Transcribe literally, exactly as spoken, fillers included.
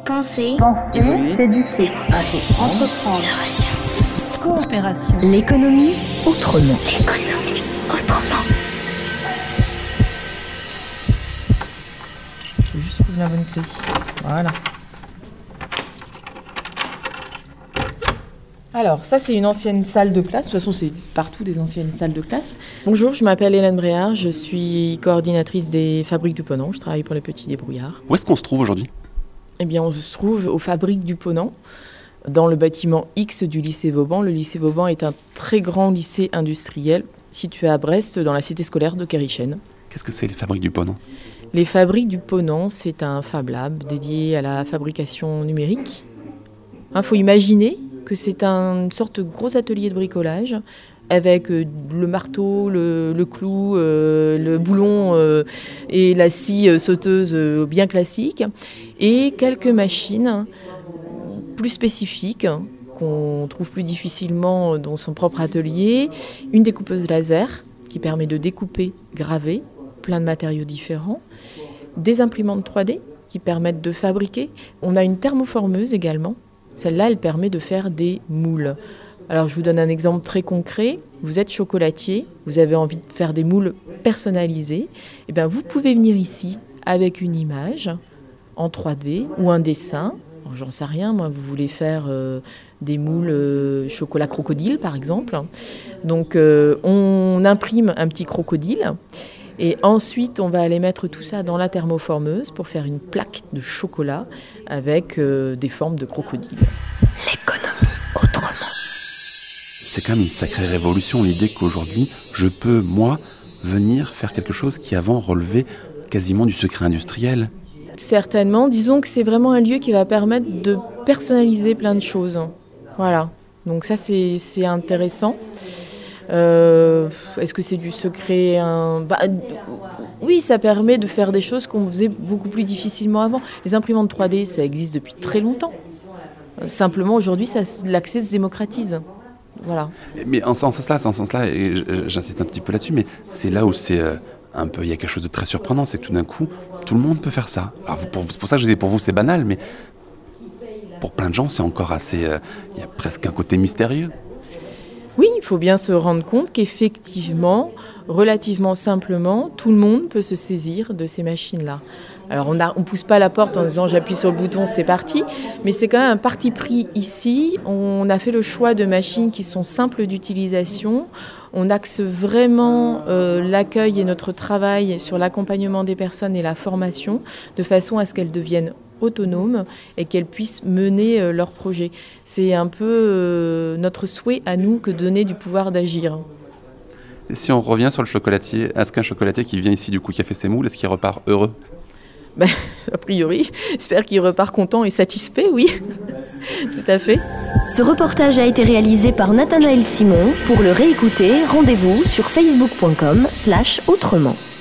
Penser, Penser, évoluer, s'éduquer, entreprendre, entreprendre, coopération. L'économie autrement. L'économie autrement. Je vais juste trouver la bonne clé. Voilà. Alors, ça, c'est une ancienne salle de classe. De toute façon, c'est partout des anciennes salles de classe. Bonjour, je m'appelle Hélène Bréard. Je suis coordinatrice des Fabriques du Ponant. Je travaille pour les Petits Débrouillards. Où est-ce qu'on se trouve aujourd'hui ? Eh bien, on se trouve aux Fabriques du Ponant, dans le bâtiment X du lycée Vauban. Le lycée Vauban est un très grand lycée industriel situé à Brest, dans la cité scolaire de Kérichène. Qu'est-ce que c'est les Fabriques du Ponant ? Les Fabriques du Ponant, c'est un Fab Lab dédié à la fabrication numérique. Il faut imaginer que c'est un, une sorte de gros atelier de bricolage avec euh, le marteau, le, le clou, euh, le boulon euh, et la scie euh, sauteuse euh, bien classique, et quelques machines plus spécifiques qu'on trouve plus difficilement dans son propre atelier. Une découpeuse laser qui permet de découper, graver plein de matériaux différents, des imprimantes trois D qui permettent de fabriquer. On a une thermoformeuse également. Celle-là, elle permet de faire des moules. Alors, je vous donne un exemple très concret. Vous êtes chocolatier, vous avez envie de faire des moules personnalisés. Eh bien, vous pouvez venir ici avec une image en trois D ou un dessin. Alors, j'en sais rien, moi, vous voulez faire euh, des moules euh, chocolat crocodile, par exemple. Donc, euh, on imprime un petit crocodile. Et ensuite, on va aller mettre tout ça dans la thermoformeuse pour faire une plaque de chocolat avec euh, des formes de crocodile. L'économie autrement. C'est quand même une sacrée révolution, l'idée qu'aujourd'hui, je peux, moi, venir faire quelque chose qui avant relevait quasiment du secret industriel. Certainement. Disons que c'est vraiment un lieu qui va permettre de personnaliser plein de choses. Voilà. Donc ça, c'est, c'est intéressant. Euh, est-ce que c'est du secret hein bah, oui, ça permet de faire des choses qu'on faisait beaucoup plus difficilement avant. Les imprimantes trois D, ça existe depuis très longtemps. Simplement, aujourd'hui, ça, l'accès se démocratise. Voilà. Mais en ce sens-là, en ce sens-là, et j'insiste un petit peu là-dessus, mais c'est là où c'est euh, un peu, il y a quelque chose de très surprenant, c'est que tout d'un coup, tout le monde peut faire ça. Alors vous, pour, c'est pour ça que je disais, pour vous, c'est banal, mais pour plein de gens, c'est encore assez, euh, il y a presque un côté mystérieux. Oui, il faut bien se rendre compte qu'effectivement, relativement simplement, tout le monde peut se saisir de ces machines-là. Alors on ne on pousse pas la porte en disant j'appuie sur le bouton, c'est parti, mais c'est quand même un parti pris ici. On a fait le choix de machines qui sont simples d'utilisation. On axe vraiment euh, l'accueil et notre travail sur l'accompagnement des personnes et la formation, de façon à ce qu'elles deviennent autonomes et qu'elles puissent mener euh, leurs projets. C'est un peu euh, notre souhait à nous que de donner du pouvoir d'agir. Et si on revient sur le chocolatier, est-ce qu'un chocolatier qui vient ici du coup qui a fait ses moules, est-ce qu'il repart heureux ? Ben, a priori, j'espère qu'il repart content et satisfait, oui. Tout à fait. Ce reportage a été réalisé par Nathanaël Simon. Pour le réécouter, rendez-vous sur facebook point com slash autrement.